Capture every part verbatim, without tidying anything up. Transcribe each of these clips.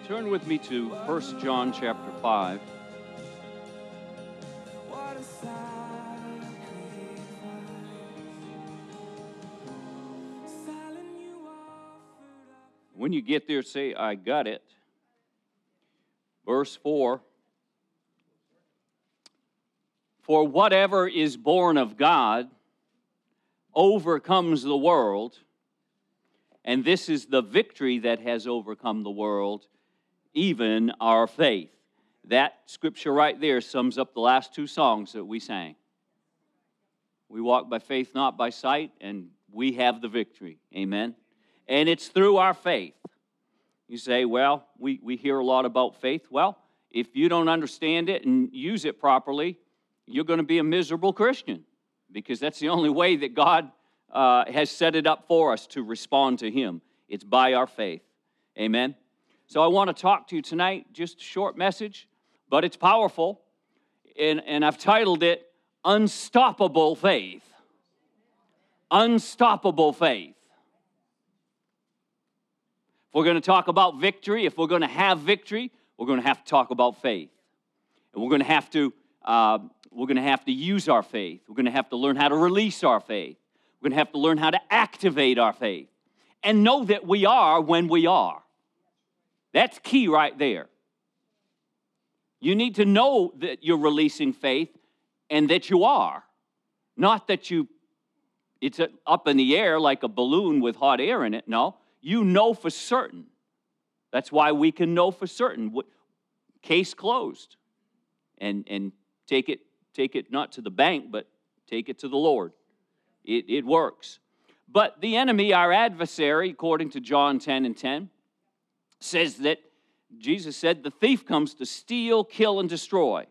Turn with me to First John chapter five. When you get there, say, I got it. Verse four. For whatever is born of God overcomes the world, and this is the victory that has overcome the world, even our faith. That scripture right there sums up the last two songs that we sang. We walk by faith, not by sight, and we have the victory. Amen. And it's through our faith. You say, well, we, we hear a lot about faith. Well, if you don't understand it and use it properly, you're going to be a miserable Christian, because that's the only way that God uh, has set it up for us to respond to Him. It's by our faith. Amen. So I want to talk to you tonight, just a short message, but it's powerful, and, and I've titled it, Unstoppable Faith. Unstoppable Faith. If we're going to talk about victory, if we're going to have victory, we're going to have to talk about faith. And we're going to have to uh, we're going to have to use our faith. We're going to have to learn how to release our faith. We're going to have to learn how to activate our faith and know that we are when we are. That's key right there. You need to know that you're releasing faith and that you are. Not that you, it's up in the air like a balloon with hot air in it. No, you know for certain. That's why we can know for certain. Case closed. And, and take it, take it not to the bank, but take it to the Lord. It, it works. But the enemy, our adversary, according to John ten and ten, says that Jesus said the thief comes to steal, kill, and destroy.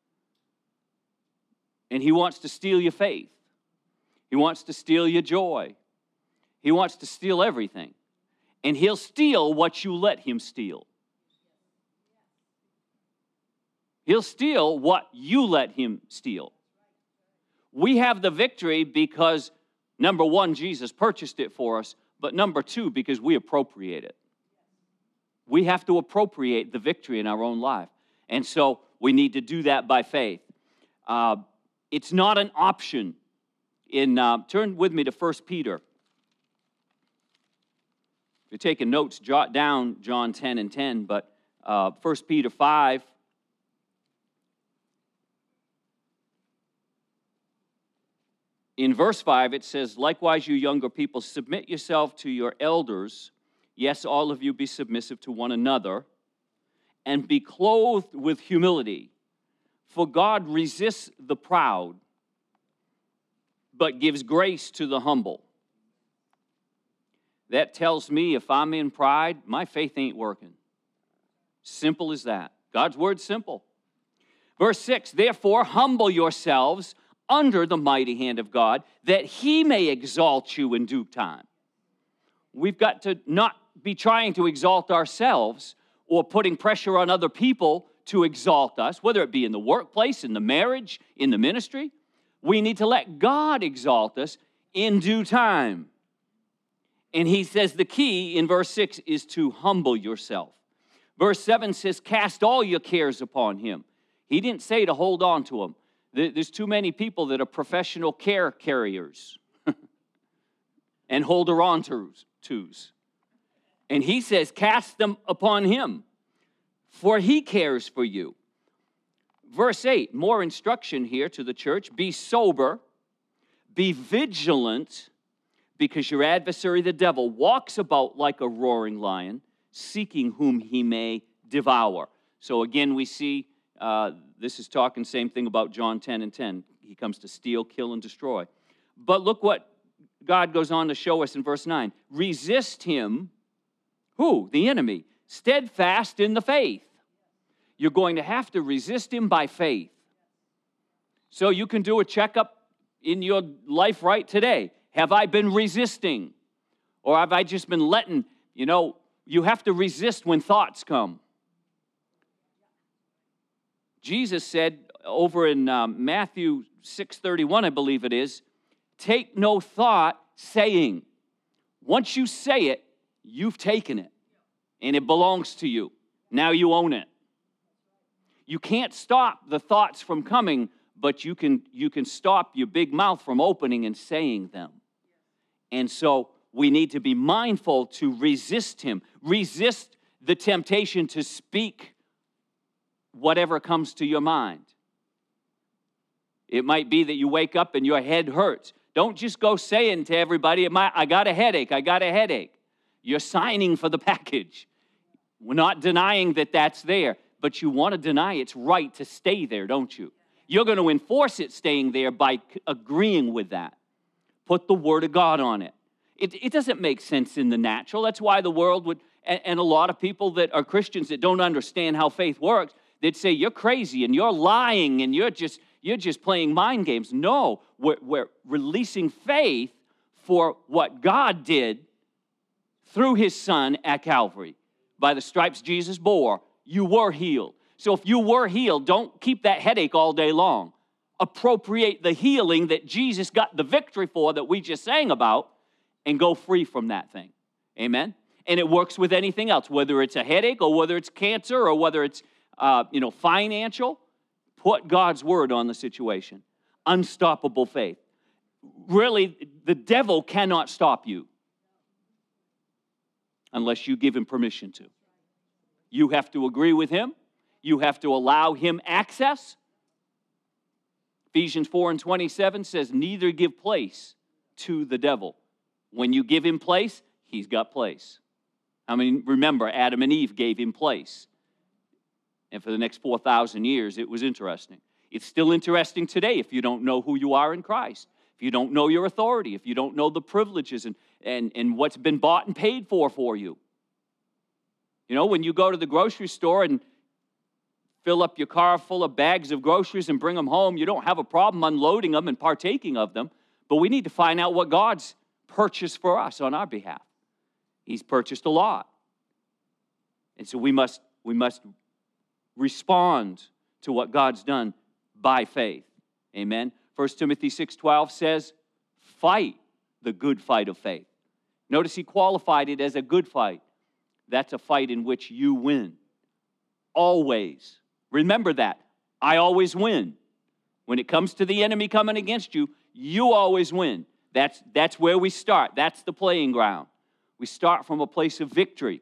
And he wants to steal your faith. He wants to steal your joy. He wants to steal everything. And he'll steal what you let him steal. He'll steal what you let him steal. We have the victory because, number one, Jesus purchased it for us, but number two, because we appropriate it. We have to appropriate the victory in our own life. And so we need to do that by faith. Uh, it's not an option. In uh, turn with me to First Peter. If you're taking notes, jot down John ten and ten, but uh, First Peter five. In verse five, it says, likewise, you younger people, submit yourself to your elders. Yes, all of you be submissive to one another, and be clothed with humility. For God resists the proud, but gives grace to the humble. That tells me if I'm in pride, my faith ain't working. Simple as that. God's word's simple. Verse six, therefore, humble yourselves under the mighty hand of God, that He may exalt you in due time. We've got to not be trying to exalt ourselves or putting pressure on other people to exalt us, whether it be in the workplace, in the marriage, in the ministry. We need to let God exalt us in due time. And he says the key in verse six is to humble yourself. Verse seven says, cast all your cares upon Him. He didn't say to hold on to them. There's too many people that are professional care carriers and holder on tos. And he says, cast them upon Him, for He cares for you. Verse eight, more instruction here to the church. Be sober, be vigilant, because your adversary, the devil, walks about like a roaring lion, seeking whom he may devour. So again, we see uh, this is talking same thing about John ten and ten. He comes to steal, kill, and destroy. But look what God goes on to show us in verse nine. Resist him, who? The enemy, steadfast in the faith. You're going to have to resist him by faith. So you can do a checkup in your life right today. Have I been resisting? Or have I just been letting, you know, you have to resist when thoughts come. Jesus said over in um, Matthew six thirty-one, I believe it is, take no thought saying. Once you say it, you've taken it, and it belongs to you. Now you own it. You can't stop the thoughts from coming, but you can, you can stop your big mouth from opening and saying them. And so we need to be mindful to resist him. Resist the temptation to speak whatever comes to your mind. It might be that you wake up and your head hurts. Don't just go saying to everybody, I got a headache, I got a headache. You're signing for the package. We're not denying that that's there, but you want to deny its right to stay there, don't you? You're going to enforce it staying there by agreeing with that. Put the Word of God on it. It, it doesn't make sense in the natural. That's why the world would, and, and a lot of people that are Christians that don't understand how faith works, they'd say, you're crazy and you're lying and you're just, you're just playing mind games. No, we're, we're releasing faith for what God did through his Son at Calvary. By the stripes Jesus bore, you were healed. So if you were healed, don't keep that headache all day long. Appropriate the healing that Jesus got the victory for that we just sang about and go free from that thing. Amen? And it works with anything else, whether it's a headache or whether it's cancer or whether it's uh, you know, financial. Put God's word on the situation. Unstoppable faith. Really, the devil cannot stop you unless you give him permission to. You have to agree with him. You have to allow him access. Ephesians four and twenty-seven says, neither give place to the devil. When you give him place, he's got place. I mean, remember, Adam and Eve gave him place. And for the next four thousand years, it was interesting. It's still interesting today if you don't know who you are in Christ, if you don't know your authority, if you don't know the privileges and, and, and what's been bought and paid for for you. You know, when you go to the grocery store and fill up your car full of bags of groceries and bring them home, you don't have a problem unloading them and partaking of them. But we need to find out what God's purchased for us on our behalf. He's purchased a lot. And so we must, we must respond to what God's done by faith. Amen. First Timothy six twelve says, fight the good fight of faith. Notice he qualified it as a good fight. That's a fight in which you win. Always. Remember that. I always win. When it comes to the enemy coming against you, you always win. That's, that's where we start. That's the playing ground. We start from a place of victory.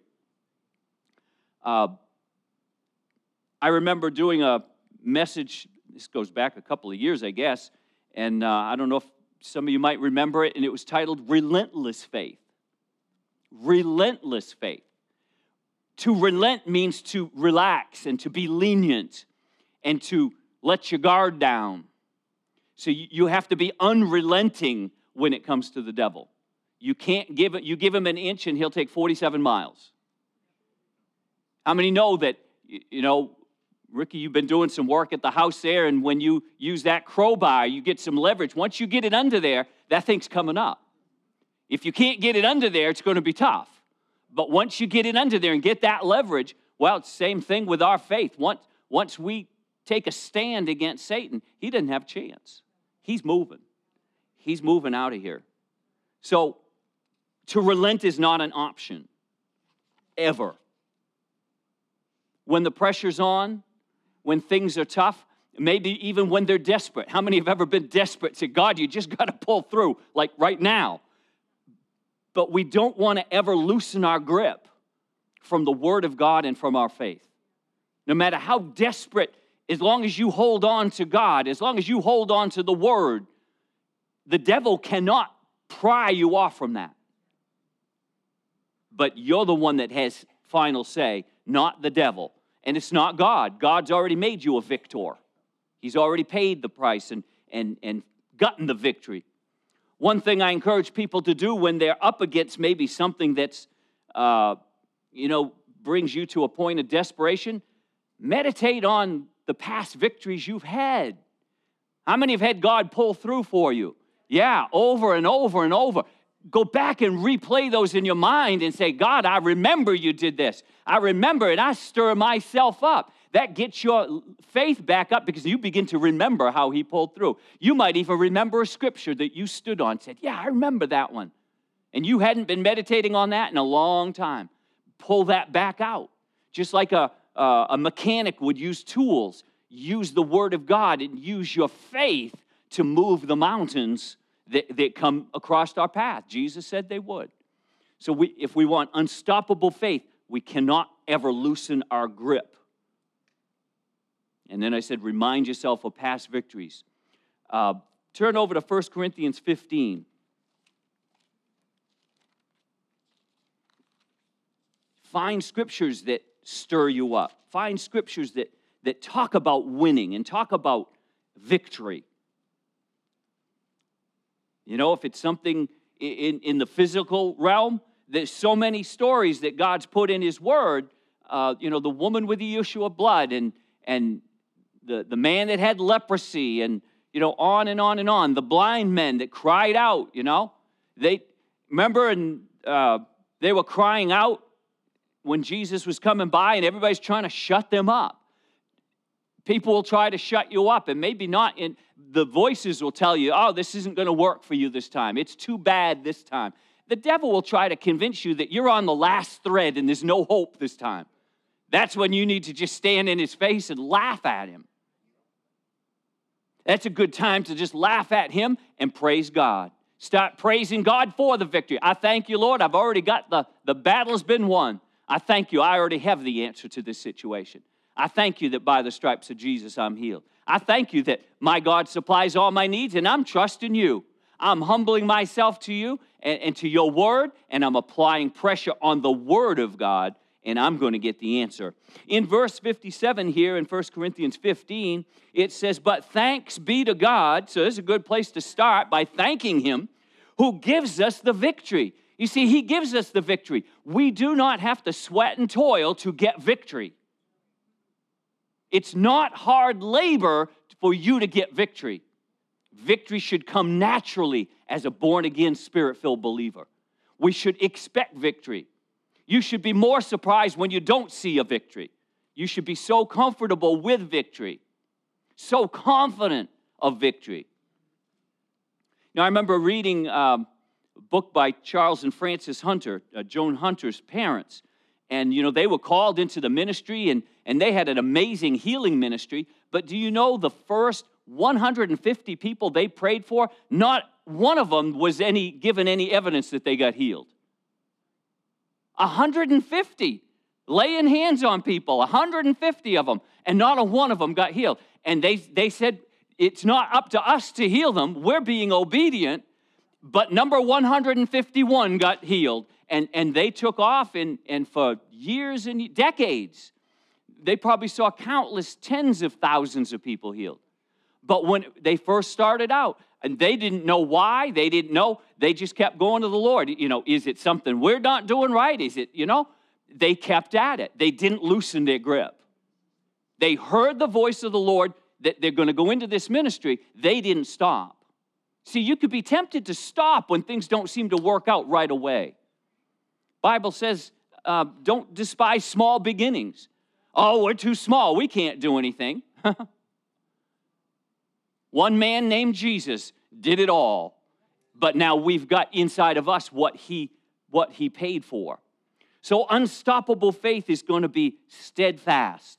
Uh, I remember doing a message, this goes back a couple of years, I guess, and uh, I don't know if some of you might remember it, and it was titled Relentless Faith. Relentless faith. To relent means to relax and to be lenient and to let your guard down. So you, you have to be unrelenting when it comes to the devil. You can't give it, you give him an inch and he'll take forty-seven miles. How many know that, you know, Ricky, you've been doing some work at the house there, and when you use that crowbar, you get some leverage. Once you get it under there, that thing's coming up. If you can't get it under there, it's going to be tough. But once you get it under there and get that leverage, well, it's the same thing with our faith. Once, once we take a stand against Satan, he doesn't have a chance. He's moving. He's moving out of here. So to relent is not an option, ever. When the pressure's on, when things are tough, maybe even when they're desperate. How many have ever been desperate? Say, God, you just got to pull through, like right now. But we don't want to ever loosen our grip from the Word of God and from our faith. No matter how desperate, as long as you hold on to God, as long as you hold on to the Word, the devil cannot pry you off from that. But you're the one that has final say, not the devil. And it's not God. God's already made you a victor. He's already paid the price and, and, and gotten the victory. One thing I encourage people to do when they're up against maybe something that's, uh, you know, brings you to a point of desperation, meditate on the past victories you've had. How many have had God pull through for you? Yeah, over and over and over. Go back and replay those in your mind and say, God, I remember you did this. I remember it. I stir myself up. That gets your faith back up because you begin to remember how he pulled through. You might even remember a scripture that you stood on and said, yeah, I remember that one. And you hadn't been meditating on that in a long time. Pull that back out. Just like a, uh, a mechanic would use tools, use the Word of God and use your faith to move the mountains that, that come across our path. Jesus said they would. So we, if we want unstoppable faith, we cannot ever loosen our grip. And then I said, remind yourself of past victories. Uh, turn over to First Corinthians fifteen. Find scriptures that stir you up. Find scriptures that, that talk about winning and talk about victory. You know, if it's something in, in the physical realm, there's so many stories that God's put in His Word. Uh, you know, the woman with the issue of blood and, and the, the man that had leprosy and, you know, on and on and on. The blind men that cried out, you know. They, remember, and uh, they were crying out when Jesus was coming by and everybody's trying to shut them up. People will try to shut you up and maybe not in, the voices will tell you, oh, this isn't going to work for you this time. It's too bad this time. The devil will try to convince you that you're on the last thread and there's no hope this time. That's when you need to just stand in his face and laugh at him. That's a good time to just laugh at him and praise God. Start praising God for the victory. I thank you, Lord. I've already got the, the battle's been won. I thank you. I already have the answer to this situation. I thank you that by the stripes of Jesus I'm healed. I thank you that my God supplies all my needs and I'm trusting you. I'm humbling myself to you and, and to your word, and I'm applying pressure on the word of God, and I'm going to get the answer. In verse fifty-seven here in First Corinthians fifteen, it says, but thanks be to God. So this is a good place to start by thanking him who gives us the victory. You see, he gives us the victory. We do not have to sweat and toil to get victory. It's not hard labor for you to get victory. Victory should come naturally as a born-again, spirit-filled believer. We should expect victory. You should be more surprised when you don't see a victory. You should be so comfortable with victory, so confident of victory. Now, I remember reading um, a book by Charles and Frances Hunter, uh, Joan Hunter's parents. And, you know, they were called into the ministry, and, and they had an amazing healing ministry. But do you know the first one hundred fifty people they prayed for, not one of them was any given any evidence that they got healed. one hundred fifty laying hands on people, one hundred fifty of them, and not a one of them got healed. And they, they said, it's not up to us to heal them. We're being obedient. But number one hundred fifty-one got healed. And, and they took off, and, and for years and decades, they probably saw countless tens of thousands of people healed. But when they first started out, and they didn't know why, they didn't know, they just kept going to the Lord. You know, is it something we're not doing right? Is it, you know? They kept at it. They didn't loosen their grip. They heard the voice of the Lord that they're going to go into this ministry. They didn't stop. See, you could be tempted to stop when things don't seem to work out right away. Bible says, uh, don't despise small beginnings. Oh, we're too small. We can't do anything. One man named Jesus did it all. But now we've got inside of us what he, what he paid for. So unstoppable faith is going to be steadfast.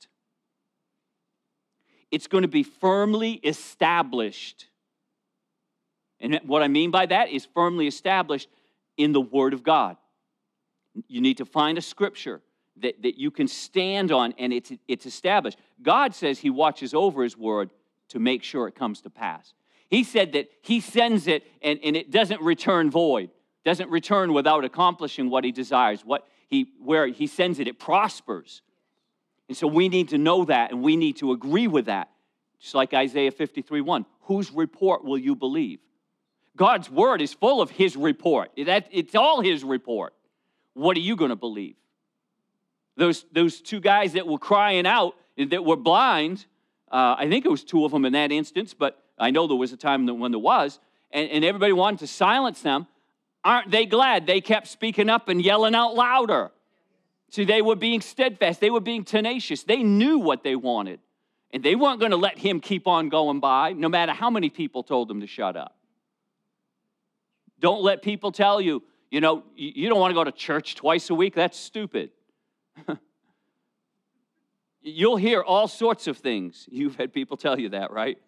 It's going to be firmly established. And what I mean by that is firmly established in the Word of God. You need to find a scripture that, that you can stand on, and it's, it's established. God says he watches over his word to make sure it comes to pass. He said that he sends it, and, and it doesn't return void, doesn't return without accomplishing what he desires. What he, where he sends it, it prospers. And so we need to know that, and we need to agree with that. Just like Isaiah fifty-three one, whose report will you believe? God's word is full of his report. That, it's all his report. What are you going to believe? Those, those two guys that were crying out, that were blind, uh, I think it was two of them in that instance, but I know there was a time when there was, and, and everybody wanted to silence them. Aren't they glad they kept speaking up and yelling out louder? See, they were being steadfast. They were being tenacious. They knew what they wanted, and they weren't going to let him keep on going by, no matter how many people told them to shut up. Don't let people tell you, you know, you don't want to go to church twice a week. That's stupid. You'll hear all sorts of things. You've had people tell you that, right?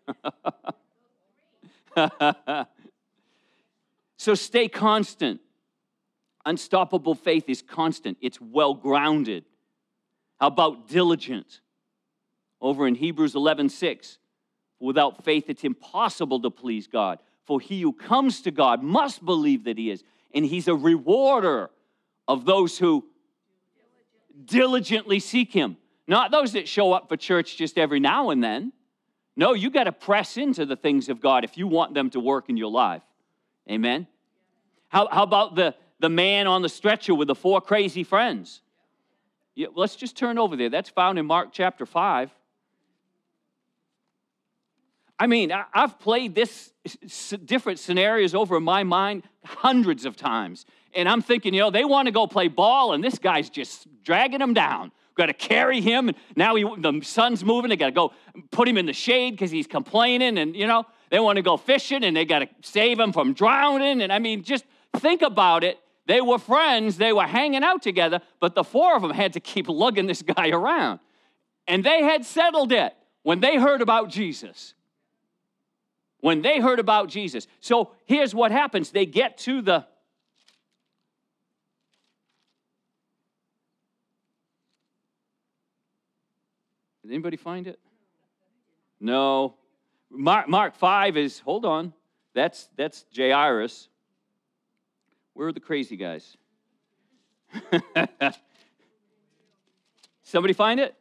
So stay constant. Unstoppable faith is constant. It's well-grounded. How about diligent? Over in Hebrews eleven six, without faith it's impossible to please God. For he who comes to God must believe that he is, and he's a rewarder of those who diligently seek him. Not those that show up for church just every now and then. No, you got to press into the things of God if you want them to work in your life. Amen? How, how about the, the man on the stretcher with the four crazy friends? Yeah, let's just turn over there. That's found in Mark chapter five. I mean, I, I've played this s- different scenarios over in my mind hundreds of times. And I'm thinking, you know, they want to go play ball, and this guy's just dragging them down. Got to carry him, and now he, the sun's moving. They got to go put him in the shade because he's complaining, and, you know, they want to go fishing, and they got to save him from drowning. And, I mean, just think about it. They were friends. They were hanging out together, but the four of them had to keep lugging this guy around. And they had settled it when they heard about Jesus. When they heard about Jesus. So here's what happens. They get to the Did anybody find it? No. Mark, Mark five is, hold on, that's, that's Jairus. Where are the crazy guys? Somebody find it?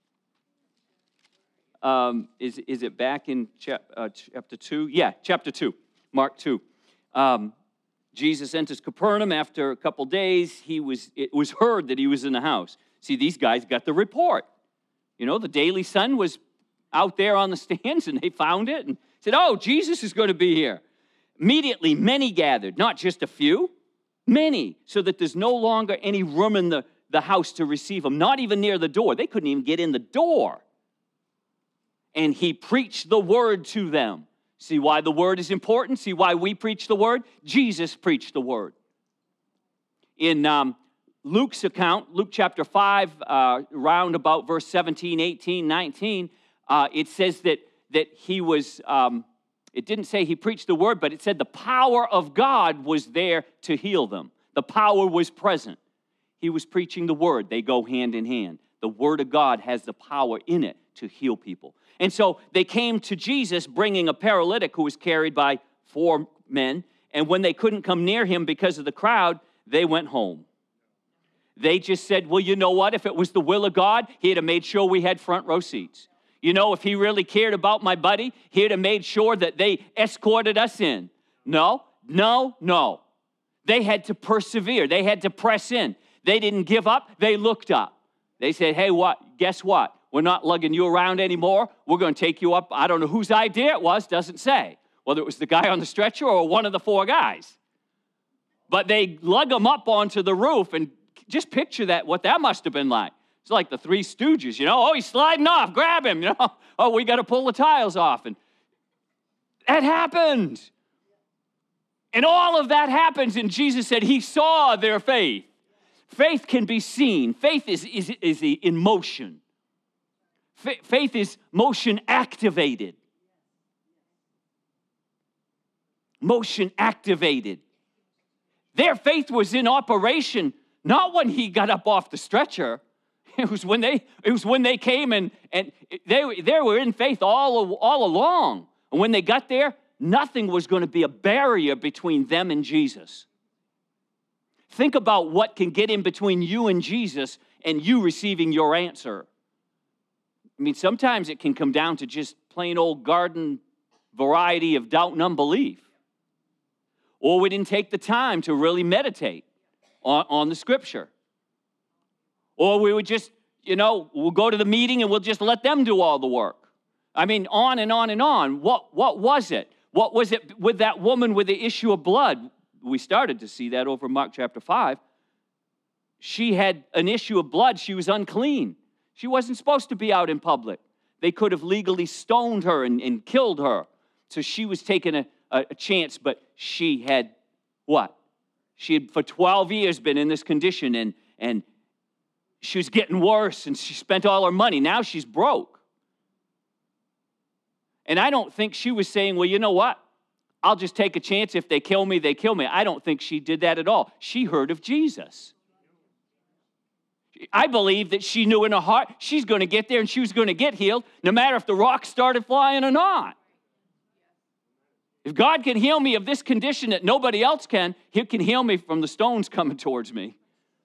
Um, is, is it back in chap, uh, chapter two? Yeah, chapter two, Mark two. Um, Jesus enters Capernaum. After a couple days, he was, it was heard that he was in the house. See, these guys got the report. You know, the Daily Sun was out there on the stands, and they found it and said, oh, Jesus is going to be here. Immediately, many gathered, not just a few, many, so that there's no longer any room in the, the house to receive him, not even near the door. They couldn't even get in the door. And he preached the word to them. See why the word is important? See why we preach the word? Jesus preached the word. In um, Luke's account, Luke chapter five, uh, round about verse seventeen, eighteen, nineteen, uh, it says that, that he was, um, it didn't say he preached the word, but it said the power of God was there to heal them. The power was present. He was preaching the word. They go hand in hand. The word of God has the power in it to heal people. And so they came to Jesus bringing a paralytic who was carried by four men. And when they couldn't come near him because of the crowd, they went home. They just said, well, you know what? If it was the will of God, he'd have made sure we had front row seats. You know, if he really cared about my buddy, he'd have made sure that they escorted us in. No, no, no. They had to persevere. They had to press in. They didn't give up. They looked up. They said, hey, what? Guess what? We're not lugging you around anymore. We're going to take you up. I don't know whose idea it was, doesn't say. Whether it was the guy on the stretcher or one of the four guys. But they lug him up onto the roof, and just picture that, what that must have been like. It's like the Three Stooges, you know. Oh, he's sliding off. Grab him, you know. Oh, we got to pull the tiles off. And that happened. And all of that happens, and Jesus said he saw their faith. Faith can be seen. Faith is, is, is in motion. Faith is motion activated. Motion activated. Their faith was in operation, not when he got up off the stretcher. It was when they, it was when they came and, and they, they were in faith all, all along. And when they got there, nothing was going to be a barrier between them and Jesus. Think about what can get in between you and Jesus and you receiving your answer. I mean, sometimes it can come down to just plain old garden variety of doubt and unbelief. Or we didn't take the time to really meditate on, on the scripture. Or we would just, you know, we'll go to the meeting and we'll just let them do all the work. I mean, on and on and on. What, what was it? What was it with that woman with the issue of blood? We started to see that over Mark chapter five. She had an issue of blood. She was unclean. She wasn't supposed to be out in public. They could have legally stoned her and, and killed her. So she was taking a, a, a chance, but she had what? She had for twelve years been in this condition, and, and she was getting worse, and she spent all her money. Now she's broke. And I don't think she was saying, well, you know what? I'll just take a chance. If they kill me, they kill me. I don't think she did that at all. She heard of Jesus. I believe that she knew in her heart she's going to get there and she was going to get healed, no matter if the rocks started flying or not. If God can heal me of this condition that nobody else can, He can heal me from the stones coming towards me.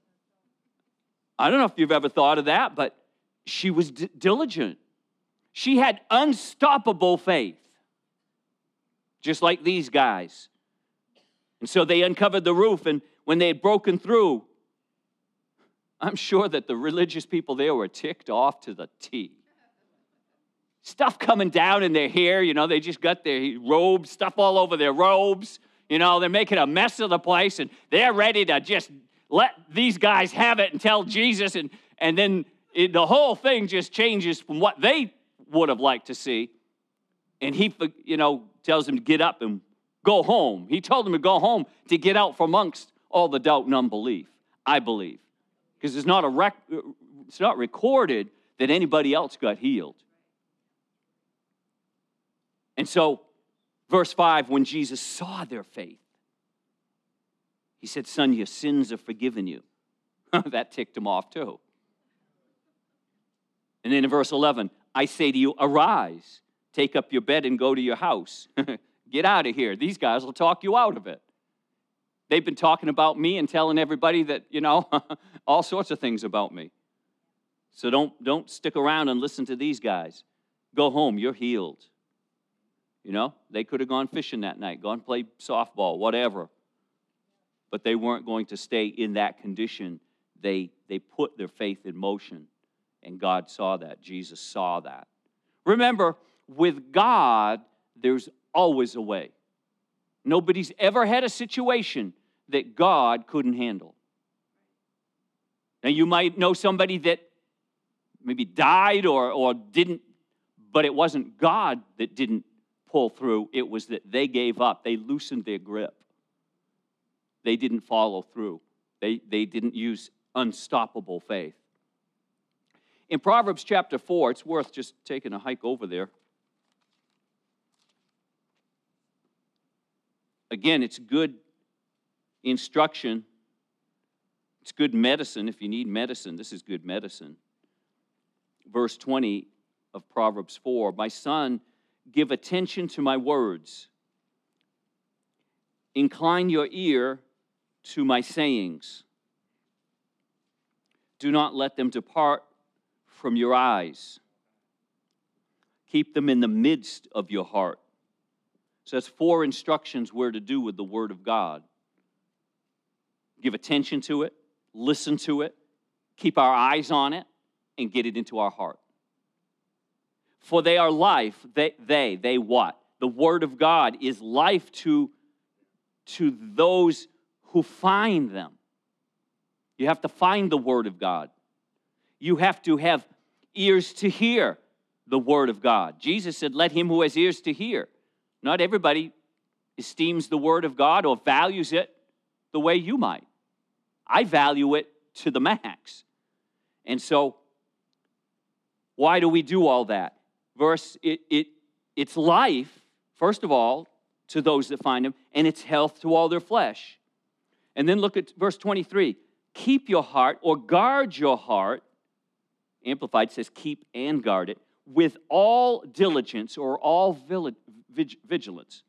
I don't know if you've ever thought of that, but she was d- diligent. She had unstoppable faith, just like these guys. And so they uncovered the roof, and when they had broken through, I'm sure that the religious people there were ticked off to the T. Stuff coming down in their hair, you know, they just got their robes, stuff all over their robes. You know, they're making a mess of the place, and they're ready to just let these guys have it and tell Jesus, and, and then it, the whole thing just changes from what they would have liked to see. And he, you know, tells them to get up and go home. He told them to go home to get out from amongst all the doubt and unbelief, I believe. Because it's not a rec- it's not recorded that anybody else got healed. And so, verse five, when Jesus saw their faith, He said, son, your sins are forgiven you. That ticked him off too. And then in verse eleven, I say to you, arise, take up your bed and go to your house. Get out of here. These guys will talk you out of it. They've been talking about me and telling everybody that, you know, all sorts of things about me. So don't, don't stick around and listen to these guys. Go home. You're healed. You know, they could have gone fishing that night, gone play softball, whatever. But they weren't going to stay in that condition. They, they put their faith in motion, and God saw that. Jesus saw that. Remember, with God, there's always a way. Nobody's ever had a situation that God couldn't handle. Now, you might know somebody that maybe died or, or didn't, but it wasn't God that didn't pull through. It was that they gave up. They loosened their grip. They didn't follow through. They, they didn't use unstoppable faith. In Proverbs chapter four, it's worth just taking a hike over there. Again, it's good instruction. It's good medicine if you need medicine. This is good medicine. Verse twenty of Proverbs four, my son, give attention to my words. Incline your ear to my sayings. Do not let them depart from your eyes. Keep them in the midst of your heart. So that's four instructions we're to do with the Word of God. Give attention to it, listen to it, keep our eyes on it, and get it into our heart. For they are life. They, they, they what? The Word of God is life to, to those who find them. You have to find the Word of God. You have to have ears to hear the Word of God. Jesus said, let him who has ears to hear. Not everybody esteems the Word of God or values it the way you might. I value it to the max. And so, why do we do all that? Verse, it, it, it's life, first of all, to those that find him, and it's health to all their flesh. And then look at verse twenty-three. Keep your heart, or guard your heart. Amplified says keep and guard it, with all diligence or all vigilance.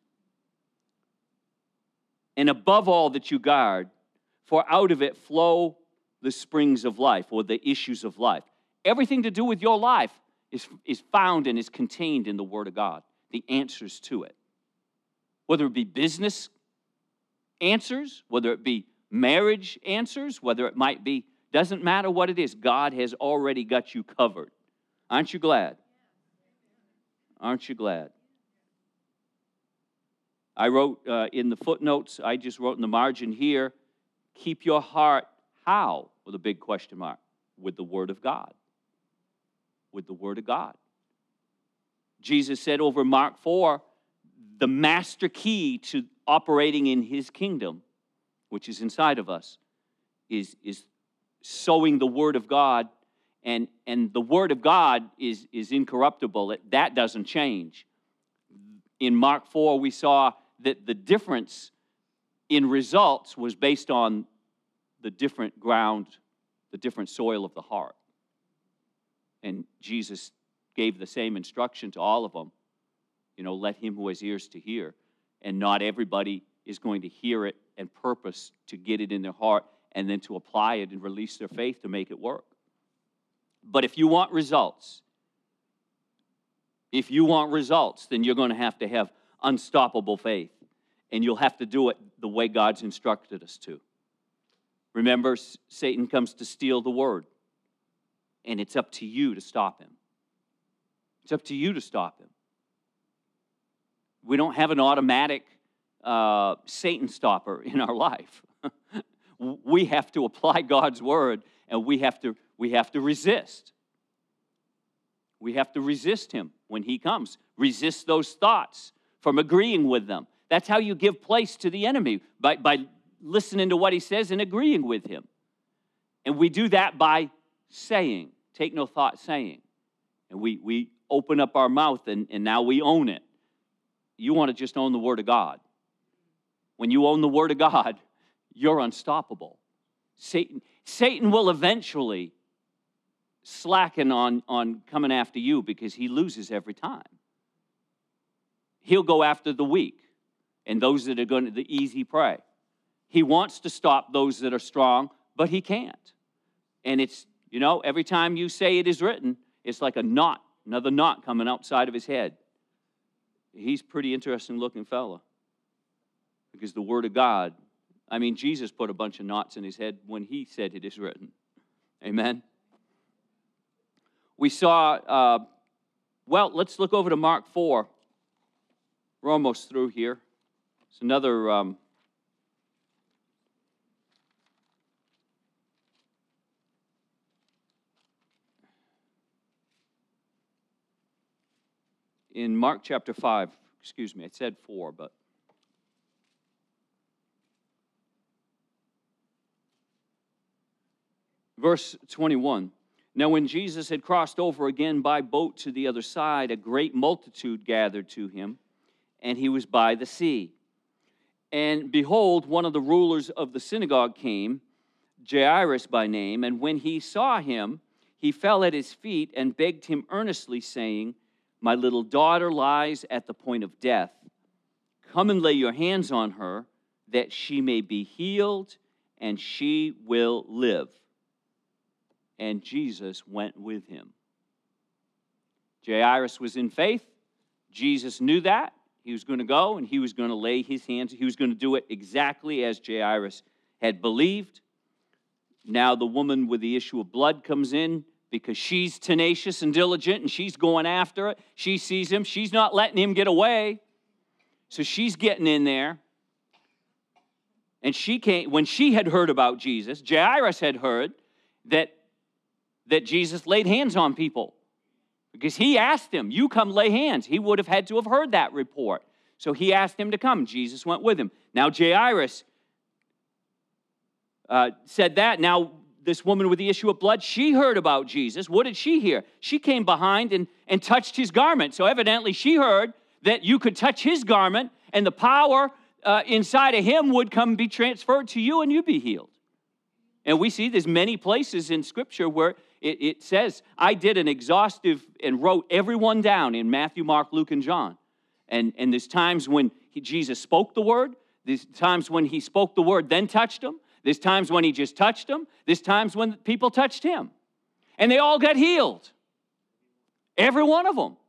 And above all that you guard, for out of it flow the springs of life, or the issues of life. Everything to do with your life is, is found and is contained in the Word of God, the answers to it. Whether it be business answers, whether it be marriage answers, whether it might be, doesn't matter what it is, God has already got you covered. Aren't you glad? Aren't you glad? I wrote uh, in the footnotes, I just wrote in the margin here, keep your heart, how? With a big question mark. With the Word of God. With the Word of God. Jesus said over Mark four, the master key to operating in His kingdom, which is inside of us, is, is sowing the word of God, and, and the word of God is, is incorruptible. It, that doesn't change. In Mark four, we saw that the difference in results was based on the different ground, the different soil of the heart. And Jesus gave the same instruction to all of them. You know, let him who has ears to hear. And not everybody is going to hear it and purpose to get it in their heart and then to apply it and release their faith to make it work. But if you want results, if you want results, then you're going to have to have unstoppable faith. And you'll have to do it the way God's instructed us to. Remember, Satan comes to steal the word. And it's up to you to stop him. It's up to you to stop him. We don't have an automatic uh, Satan stopper in our life. We have to apply God's word, and we have to, we have to resist. We have to resist him when he comes. Resist those thoughts from agreeing with them. That's how you give place to the enemy, by, by listening to what he says and agreeing with him. And we do that by saying, take no thought saying. And we, we open up our mouth, and, and now we own it. You want to just own the Word of God. When you own the Word of God, you're unstoppable. Satan, Satan will eventually slacken on, on coming after you because he loses every time. He'll go after the weak and those that are going to the easy prey. He wants to stop those that are strong, but he can't. And it's, you know, every time you say it is written, it's like a knot, another knot coming outside of his head. He's a pretty interesting looking fella. Because the Word of God, I mean, Jesus put a bunch of knots in his head when he said it is written. Amen? We saw, uh, well, let's look over to Mark four. We're almost through here. It's another... Um, in Mark chapter five, excuse me, I said four, but... Verse twenty-one, now when Jesus had crossed over again by boat to the other side, a great multitude gathered to him, and he was by the sea. And behold, one of the rulers of the synagogue came, Jairus by name, and when he saw him, he fell at his feet and begged him earnestly, saying, my little daughter lies at the point of death. Come and lay your hands on her, that she may be healed, and she will live. And Jesus went with him. Jairus was in faith. Jesus knew that. He was going to go, and he was going to lay his hands. He was going to do it exactly as Jairus had believed. Now the woman with the issue of blood comes in because she's tenacious and diligent, and she's going after it. She sees him. She's not letting him get away. So she's getting in there. And she came, when she had heard about Jesus, Jairus had heard that that Jesus laid hands on people. Because he asked him, you come lay hands. He would have had to have heard that report. So he asked him to come. Jesus went with him. Now Jairus uh, said that. Now this woman with the issue of blood, she heard about Jesus. What did she hear? She came behind and, and touched his garment. So evidently she heard that you could touch his garment and the power uh, inside of him would come be transferred to you and you'd be healed. And we see there's many places in Scripture where It, it says, I did an exhaustive and wrote everyone down in Matthew, Mark, Luke, and John. And, and there's times when he, Jesus spoke the word. There's times when he spoke the word, then touched them. There's times when he just touched them. There's times when people touched him. And they all got healed. Every one of them.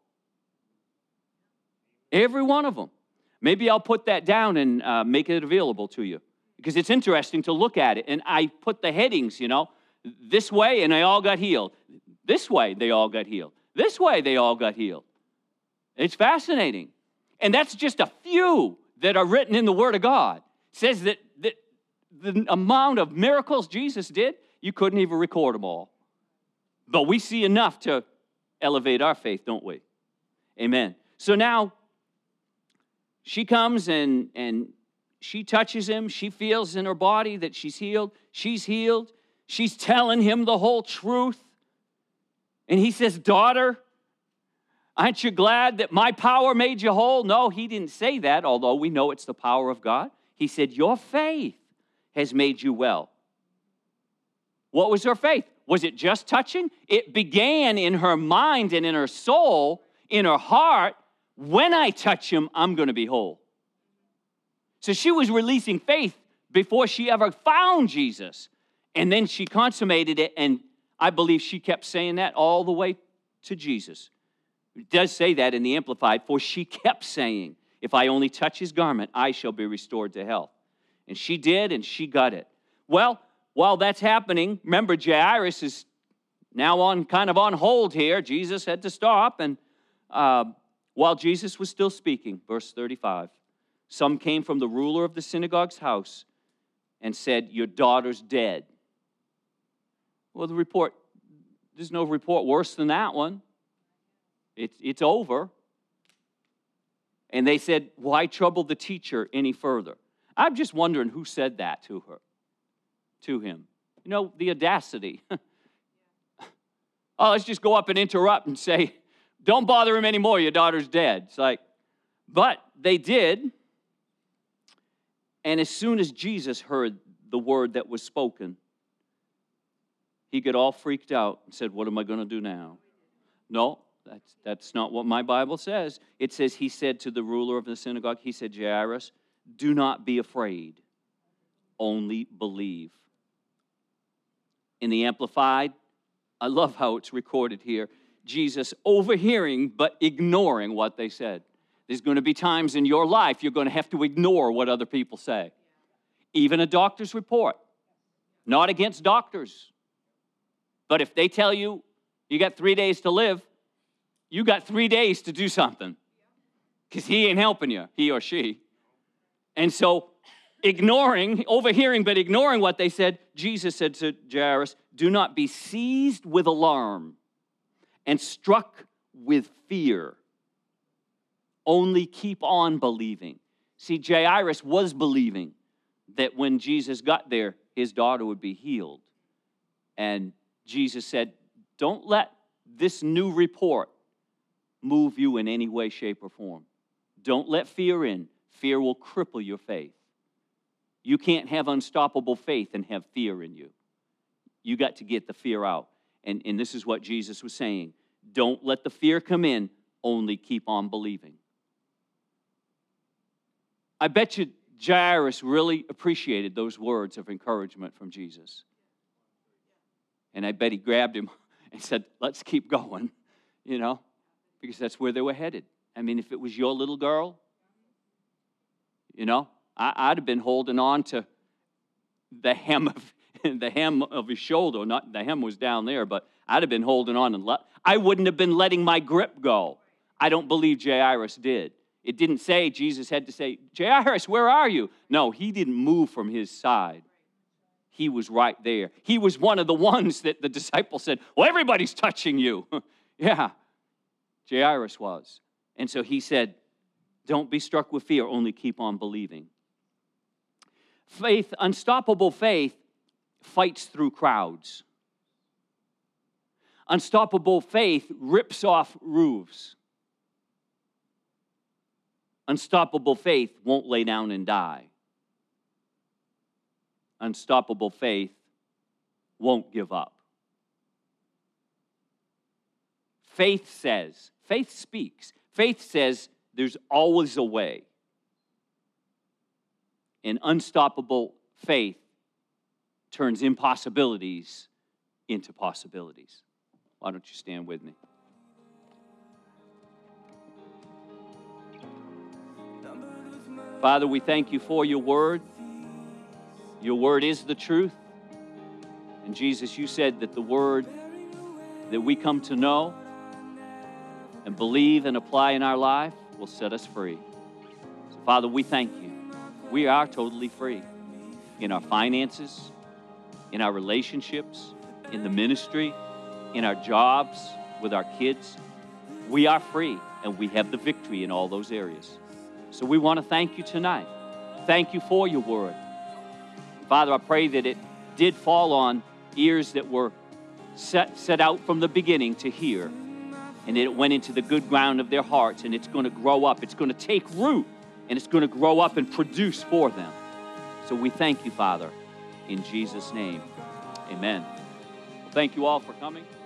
Every one of them. Maybe I'll put that down and uh, make it available to you. Because it's interesting to look at it. And I put the headings, you know. This way, and they all got healed. This way, they all got healed. This way, they all got healed. It's fascinating. And that's just a few that are written in the Word of God. It says that, that the amount of miracles Jesus did, you couldn't even record them all. But we see enough to elevate our faith, don't we? Amen. So now, she comes and, and she touches him. She feels in her body that she's healed. She's healed. She's telling him the whole truth. And he says, daughter, aren't you glad that my power made you whole? No, he didn't say that, although we know it's the power of God. He said, your faith has made you well. What was her faith? Was it just touching? It began in her mind and in her soul, in her heart. When I touch him, I'm going to be whole. So she was releasing faith before she ever found Jesus. And then she consummated it, and I believe she kept saying that all the way to Jesus. It does say that in the Amplified, for she kept saying, if I only touch his garment, I shall be restored to health. And she did, and she got it. Well, while that's happening, remember, Jairus is now on kind of on hold here. Jesus had to stop, and uh, while Jesus was still speaking, verse thirty-five, some came from the ruler of the synagogue's house and said, your daughter's dead. Well, the report, there's no report worse than that one. It's, it's over. And they said, why trouble the teacher any further? I'm just wondering who said that to her, to him. You know, the audacity. Oh, let's just go up and interrupt and say, don't bother him anymore, your daughter's dead. It's like, but they did. And as soon as Jesus heard the word that was spoken, he got all freaked out and said, what am I going to do now? No, that's, that's not what my Bible says. It says, he said to the ruler of the synagogue, he said, Jairus, do not be afraid, only believe. In the Amplified, I love how it's recorded here, Jesus overhearing but ignoring what they said. There's going to be times in your life you're going to have to ignore what other people say. Even a doctor's report. Not against doctors. But if they tell you you got three days to live, you got three days to do something. Because he ain't helping you, he or she. And so ignoring, overhearing but ignoring what they said, Jesus said to Jairus, do not be seized with alarm and struck with fear. Only keep on believing. See, Jairus was believing that when Jesus got there, his daughter would be healed. And Jesus said, don't let this new report move you in any way, shape, or form. Don't let fear in. Fear will cripple your faith. You can't have unstoppable faith and have fear in you. You got to get the fear out. And, and this is what Jesus was saying. Don't let the fear come in, only keep on believing. I bet you Jairus really appreciated those words of encouragement from Jesus. And I bet he grabbed him and said, let's keep going, you know, because that's where they were headed. I mean, if it was your little girl, you know, I, I'd have been holding on to the hem of the hem of his shoulder. Not the hem was down there, but I'd have been holding on, and let, I wouldn't have been letting my grip go. I don't believe Jairus did. It didn't say Jesus had to say, Jairus, where are you? No, he didn't move from his side. He was right there. He was one of the ones that the disciples said, well, everybody's touching you. Yeah, Jairus was. And so he said, don't be struck with fear, only keep on believing. Faith, unstoppable faith, fights through crowds. Unstoppable faith rips off roofs. Unstoppable faith won't lay down and die. Unstoppable faith won't give up. Faith says, faith speaks. Faith says there's always a way. And unstoppable faith turns impossibilities into possibilities. Why don't you stand with me? Father, we thank you for your word. Your word is the truth. And Jesus, you said that the word that we come to know and believe and apply in our life will set us free. So, Father, we thank you. We are totally free in our finances, in our relationships, in the ministry, in our jobs, with our kids. We are free, and we have the victory in all those areas. So we want to thank you tonight. Thank you for your word. Father, I pray that it did fall on ears that were set, set out from the beginning to hear. And it went into the good ground of their hearts, and it's going to grow up. It's going to take root, and it's going to grow up and produce for them. So we thank you, Father, in Jesus' name. Amen. Well, thank you all for coming.